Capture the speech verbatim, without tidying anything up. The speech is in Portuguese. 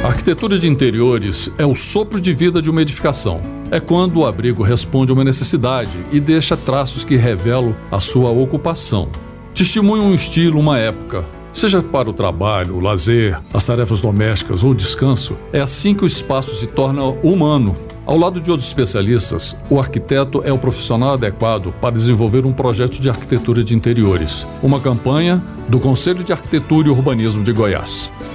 A arquitetura de interiores é o sopro de vida de uma edificação. É quando o abrigo responde a uma necessidade e deixa traços que revelam a sua ocupação. Testemunha um estilo, uma época. Seja para o trabalho, o lazer, as tarefas domésticas ou o descanso, é assim que o espaço se torna humano. Ao lado de outros especialistas, o arquiteto é o profissional adequado para desenvolver um projeto de arquitetura de interiores. Uma campanha do Conselho de Arquitetura e Urbanismo de Goiás.